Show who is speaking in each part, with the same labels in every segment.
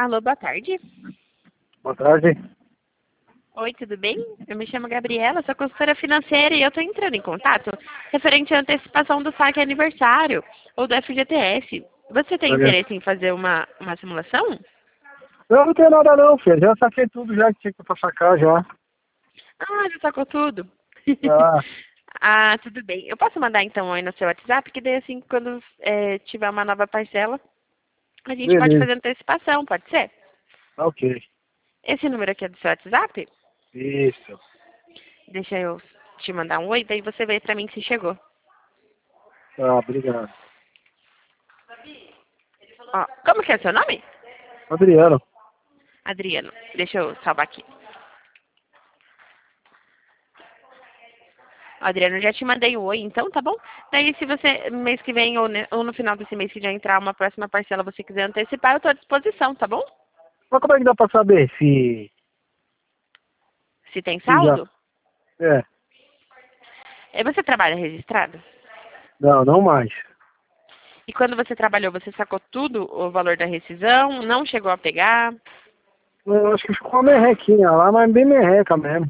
Speaker 1: Alô, boa tarde.
Speaker 2: Boa tarde.
Speaker 1: Oi, tudo bem? Eu me chamo Gabriela, sou consultora financeira e eu estou entrando em contato referente à antecipação do saque aniversário ou do FGTS. Você tem
Speaker 2: Olha.
Speaker 1: interesse em fazer uma simulação?
Speaker 2: Não tenho nada não, filho. Já saquei tudo já que tinha pra sacar já.
Speaker 1: Ah, já sacou tudo.
Speaker 2: Já.
Speaker 1: Ah, tudo bem. Eu posso mandar então aí no seu WhatsApp, que daí assim, quando tiver uma nova parcela, a gente pode
Speaker 2: Beleza.
Speaker 1: fazer antecipação, pode ser?
Speaker 2: Tá ok.
Speaker 1: Esse número aqui é do seu WhatsApp?
Speaker 2: Isso.
Speaker 1: Deixa eu te mandar um oi, daí você vê pra mim se chegou.
Speaker 2: Tá, obrigado.
Speaker 1: Ó, como que é o seu nome?
Speaker 2: Adriano.
Speaker 1: Adriano. Deixa eu salvar aqui. Adriano, já te mandei o oi, então, tá bom? Daí, se você, mês que vem ou no final desse mês, se já entrar uma próxima parcela, você quiser antecipar, eu tô à disposição, tá bom?
Speaker 2: Mas como é que dá pra saber
Speaker 1: Se tem
Speaker 2: se já...
Speaker 1: saldo,
Speaker 2: É.
Speaker 1: você trabalha registrado?
Speaker 2: Não, não mais.
Speaker 1: E quando você trabalhou, você sacou tudo, o valor da rescisão? Não chegou a pegar?
Speaker 2: Eu acho que ficou uma merrequinha lá, mas bem merreca mesmo.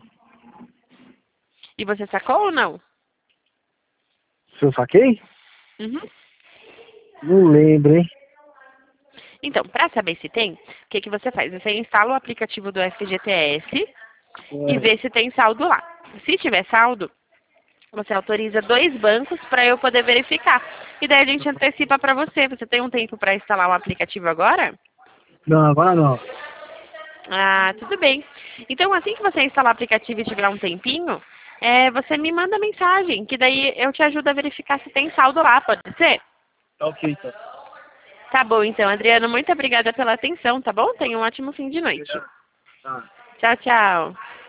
Speaker 1: E você sacou ou não?
Speaker 2: Se eu saquei?
Speaker 1: Uhum.
Speaker 2: Não lembro, hein?
Speaker 1: Então, para saber se tem, o que que você faz? Você instala o aplicativo do FGTS e
Speaker 2: É.
Speaker 1: vê se tem saldo lá. Se tiver saldo, você autoriza 2 bancos para eu poder verificar. E daí a gente antecipa para você. Você tem um tempo para instalar o aplicativo agora?
Speaker 2: Não, agora não.
Speaker 1: Ah, tudo bem. Então, assim que você instalar o aplicativo e tiver um tempinho, você me manda mensagem, que daí eu te ajudo a verificar se tem saldo lá, pode ser?
Speaker 2: Tá ok, então.
Speaker 1: Tá bom, então, Adriano, muito obrigada pela atenção, tá bom? Tenha um ótimo fim de noite.
Speaker 2: Obrigado. Tá.
Speaker 1: Tchau, tchau.